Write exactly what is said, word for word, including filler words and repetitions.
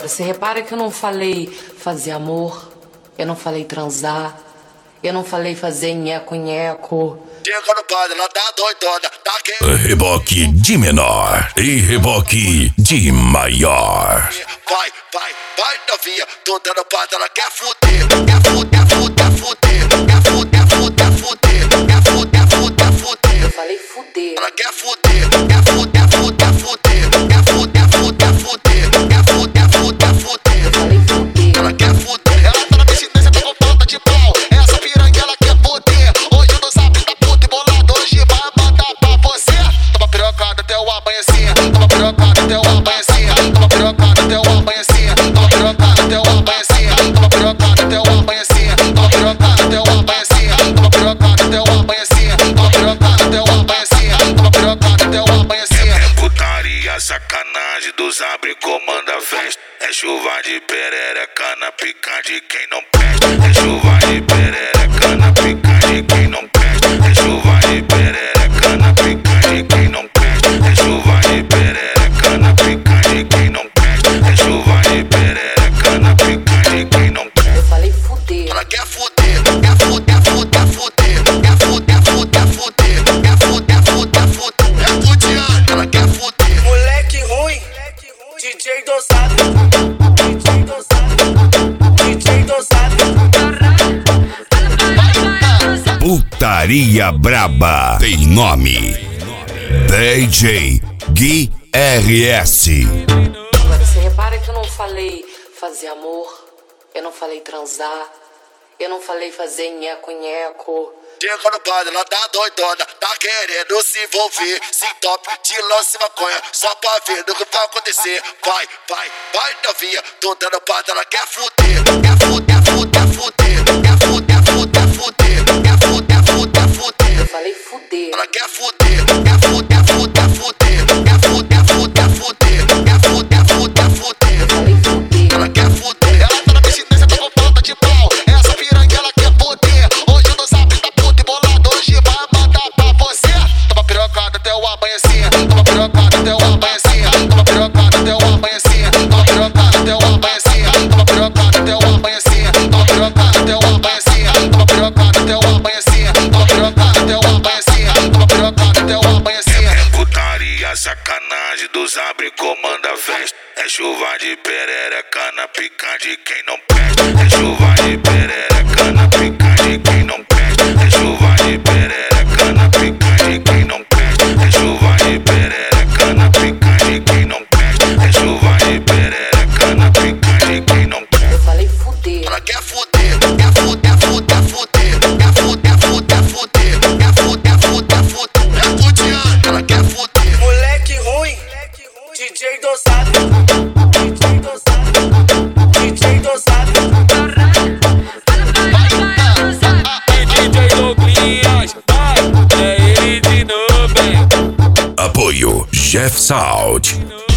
Você repara que eu não falei fazer amor, eu não falei transar, eu não falei fazer nheco-nheco. Chega no padre, ela tá doidona, tá querendo. Reboque de menor e reboque de maior. Vai, vai, vai novinha, tô dando padre, ela quer fuder. Quer fuder, fuder, fuder. Quer fuder, fuder, fuder. Quer fuder, fuder, fuder. Eu falei fuder. Ela quer fuder, quer fuder, fuder, fuder. Quer fuder, fuder, fuder. Quer fuder, fuder, fuder. Eu falei fuder. Ela quer fuder. Ela tá na descendência, tá com ponta de pau. Essa piranha ela quer poder. Hoje no zap tá puto e bolado. Hoje vai mandar pra você. Toma pirocada até o amanhecer. Toma pirocada até o amanhecer. Toma pirocada até o amanhecer. Toma pirocada até o amanhecer. Toma pirocada até o amanhecer. Toma pirocada até o amanhecer. Toma pirocada até o amanhecer. Toma pirocada até o amanhecer. Toma pirocada até o amanhecer. É putaria, sacanagem dos abre comanda festa. É chuva de perereca na pica de quem não presta. É chuva de perereca na pica de quem não presta. É chuva de perereca na pica de quem não presta. É chuva de perereca na pica de quem não presta. É chuva de perereca na pica de quem não presta. Eu falei fuder. Ela quer fuder, quer fuder, fuder, fuder. Quer fuder, fuder, fuder. Quer fuder, fuder, fuder. É fudiante, ela quer fuder. Moleque ruim, D J dosado, D J dosado, D J dosado. Putaria braba tem nome. D J Gui R S. Agora você repara que eu não falei fazer amor, eu não falei transar, eu não falei fazer nheco-nheco. Chega no padre, ela tá doidona, tá querendo se envolver. Se top, de lance maconha, só pra ver do que vai acontecer. Vai, vai, vai novinha, tô dando padre, ela quer fuder. Quer fuder, fuder, fuder. Quer fuder, fuder, fuder. Quer fuder, fuder, fuder. Eu falei fuder. Ela quer fuder, quer fuder, fuder, fuder. Quer fuder, fuder, fuder. Quer fuder, fuder, fuder. Eu falei fuder. Ela quer fuder. Ela tá na descendência, tá com ponta de pau. Essa piranha ela quer poder. Hoje no zap tá puto e bolado. Hoje vai mandar pra você. Toma pirocada até o amanhecer. Toma pirocada até o amanhecer. Toma pirocada até o amanhecer. Toma pirocada até o amanhecer. Toma pirocada até o amanhecer. Toma pirocada até o amanhecer. Toma pirocada até o amanhecer. Toma pirocada até o amanhecer. Toma pirocada até o amanhecer. É putaria, sacanagem dos abre comanda festa. É chuva de perereca na pica de quem não presta. É chuva de perereca na pica de quem não presta. É chuva de perereca na pica de quem não presta. É chuva de perereca na pica de quem não presta. É chuva de perereca na pica de quem não presta. Eu falei fuder. Ela quer fuder, quer fuder, fuder, fuder. Quer fuder, fuder, fuder. Quer fuder, fuder, fuder. É fudiante, ela quer fuder. Moleque ruim, D J dosado, D J dosado, D J dosado. D J Douglas, vai, é ele de novo, hein? Apoio Jeff Sound.